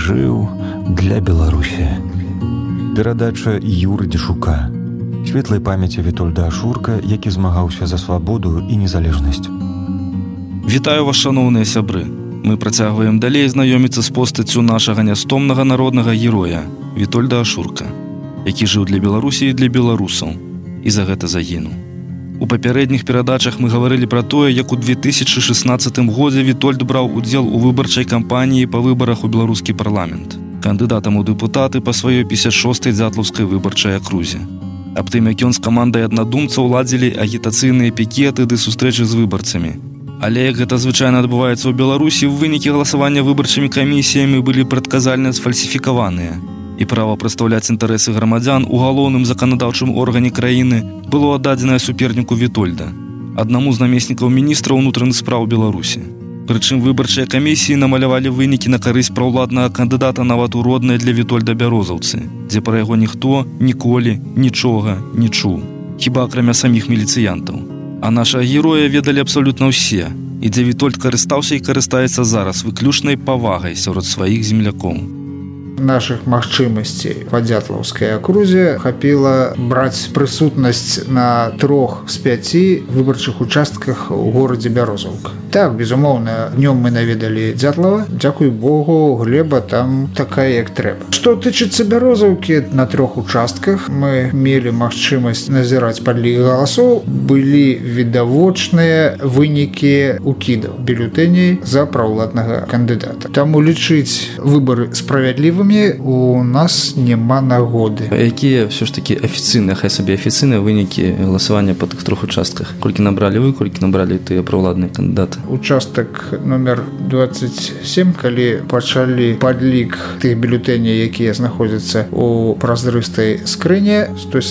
жыў для Беларусі. Перадача Юры Дзешука. Светлай памяці Вітольда Ашурка, які змагаўся за свабоду і незалежнасць. Вітаю вас, шаноўныя сябры. Мы працягваем далей знаёміцца з постаццю нашага нястомнага народнага героя Вітольда Ашурка, які жыў для Беларусі і для беларусаў, і за гэта загінуў. У папярэдніх перадачах мы гаварылі пра тое, як у 2016 годзе Вітольд браў удзел у выбарчай кампаніі па выбарах у беларускі парламент, кандыдатам у дэпутаты па сваёй 56-й дзятлаўскай выбарчай акрузе. Аб тым, як ён з камандай аднадумцаў ладзілі агітацыйныя пікеты ды сустрэчы з выбарцамі. Але як гэта звычайна адбываецца ў Беларусі, вынікі галасавання выбарчымі камісіямі былі прадказальна сфальсіфікаваныя. І права прадстаўляць інтарэсы грамадзян у галоўным заканадаўчым органе краіны было аддадзенае суперніку Вітольда, аднаму з намеснікаў міністра ўнутраных спраў Беларусі. Прычым выбарчыя камісіі намалявалі вынікі на карысць праўладнага кандыдата нават у родныя для Вітольда Бярозаўцы, дзе пра яго ніхто ніколі нічога не чуў, хіба акрамя саміх міліцыянтаў. А нашага героя ведалі абсалютна ўсе, і дзе Вітольд карыстаўся і карыстаецца зараз выключнай павагай сярод сваіх землякоў. Наших магчымасцей па дзятлаўскай акрузе хапіла браць прысутнасць на 3 з 5 выбарчых участках у горадзе Бярозаўка. Так, безумоўна, днём мы наведалі Дзятлава. Дзякуй Богу, глеба там такая, як трэба. Што тычыцца Бярозаўкі, на 3 участках мы мелі магчымасць назіраць падлік галасоў. Былі відавочныя вынікі укідаў бюлетэней за праўладнага кандыдата. Таму лічыць выбары справядлівымі у нас няма нагоды. Якія ўсё ж такі афіцыйныя, хай сабе афіцыйныя вынікі галасавання па тых 3 участках? Колькі набралі вы, колькі набралі тыя праўладныя кандыдаты? Участак номер 27, калі пачалі падлік тых бюлетэней, якія знаходзяцца у празрыстай скрыне,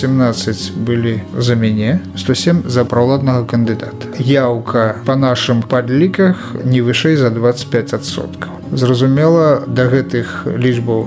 117 былі за мяне, 107 за праўладнага кандыдата. Яўка па нашым падліках не вышэй за 25%. Зразумела, да гэтых лічбаў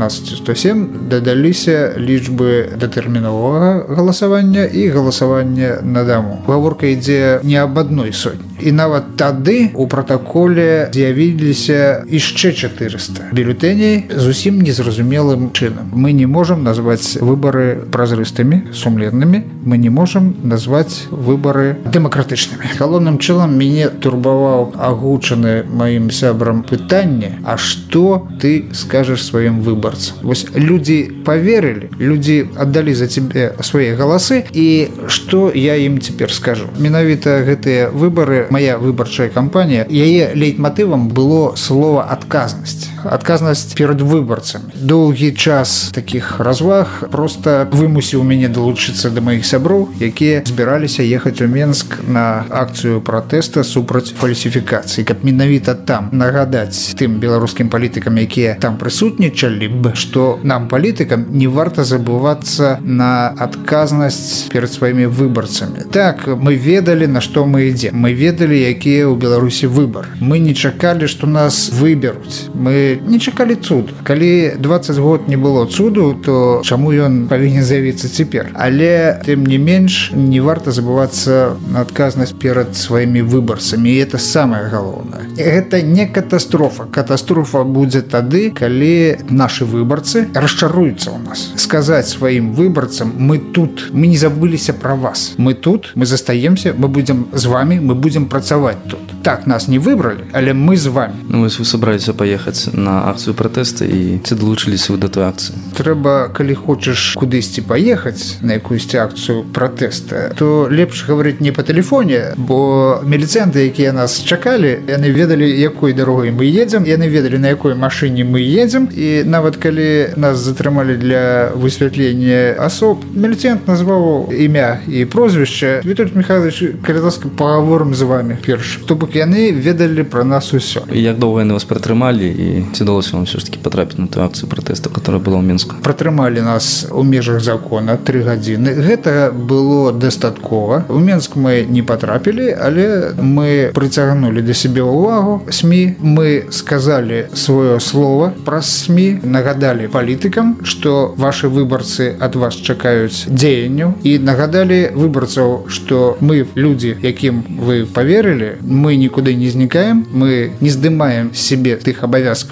117-107 дадаліся лічбы датэрміновага галасавання і галасавання на даму. Гаворка ідзе не аб адной сотні. І нават тады у пратаколе з'явіліся яшчэ 400 бюлетэней зусім незразумелым чынам. Мы не можам назваць выбары празрыстымі, сумленнымі, мы не можам назваць выбары дэмакратычнымі. Галоўным чынам мяне турбаваў агучаны маім сябрам пытанне: а што ты скажаш сваім выбарцам? Вось людзі паверылі, людзі аддалі за цябе свае галасы, і што я ім цяпер скажу? Менавіта гэтыя выбары, моя выбарчая кампанія, яе лейтматывам было слова адказнасць. Адказнасць перад выбарцамі. Доўгі час такіх разваг проста вымусіў мяне далучыцца да маіх сяброў, якія збіраліся ехаць у Менск на акцыю пратэста супраць фальсіфікацыі, каб менавіта там нагадаць тым беларускім палітыкам, якія там прысутнічалі б, што нам, палітыкам, не варта забывацца на адказнасць перад сваімі выбарцамі. Так, мы ведалі, на што мы ідзем. Мы ведалі, якія ў Беларусі выбар. Мы не чакалі, што нас выберуць. Мы не чакалі цуду. Калі 20 год не было цуду, то чаму ён павінен з'явіцца цяпер? Але, тым не менш, не варта забывацца на адказнасць перад сваімі выбарцамі. І гэта самае галоўнае. Гэта не катастрофа. Катастрофа будзе тады, калі нашы выбарцы расчаруюцца ў нас. Сказаць сваім выбарцам: мы тут, мы не забыліся пра вас. Мы тут, мы застаемся, мы будзем з вами, мы будзем працаваць тут. Так, нас не выбралі, але мы з вами. Ну, вось вы сабраліся паехаць на акцыю пратэста, і ці далучыліся вы да той акцыі? Трэба, калі хочаш кудысьці паехаць на якуюсьці акцыю пратэста, то лепш гаварыць не па тэлефоне, бо міліцыянты, якія нас чакалі, яны ведалі, якой дарогай мы едзем, яны ведалі, на якой машыне мы едзем, і нават калі нас затрымалі для высвятлення асоб, міліцыянт назваў імя і прозвішча: Вітольд Михайлович, калі ласка, пагаворым з вами перш. То бок яны ведалі пра нас усё. І як доўга яны вас пратрымалі, і ці удалося вам ўсё ж такі патрапіць на ту акцыю пратэста, которая была ў Мінску? Пратрымалі нас у межах закона 3 гадзіны. Гэта было дастаткова. У Мінск мы не патрапілі, але мы прыцягнулі да сябе ўвагу СМІ. Мы сказалі сваё слово праз СМІ, нагадалі палітыкам, што вашы выбарцы ад вас чакаюць дзеянняў, і нагадалі выбарцаў, што мы людзі, якім вы паверылі, мы нікуды не знікаем, мы не здымаем з сябе тых абавязкаў,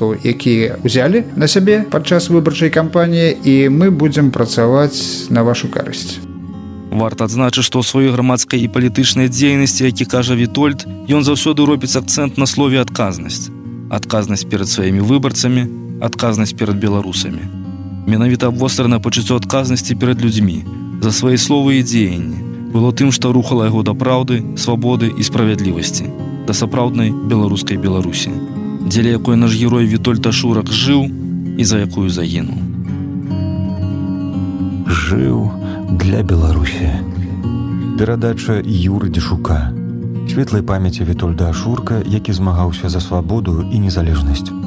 абавязкаў, якія ўзялі на сябе падчас выбарчай кампаніі, і мы будзем працаваць на вашу карысць. Варта адзначыць, што ў сваёй грамадскай і палітычнай дзейнасці, які кажа Вітольд, ён заўсёды робіць акцэнт на слове адказнасць. Адказнасць перад сваімі выбарцамі, адказнасць перад беларусамі. Менавіта абвострана пачуццё адказнасці перад людзьмі за свае словы і дзеянні было тым, што рухала яго да праўды, свабоды і справядлівасці, да сапраўднай беларускай Беларусі, дзеля якой наш герой Вітольд Ашурак жыў і за якую загінуў. Жыў для Беларусі. Перадача Юры Дзішука. Светлай памяці Вітольда Ашурка, які змагаўся за свабоду і незалежнасць.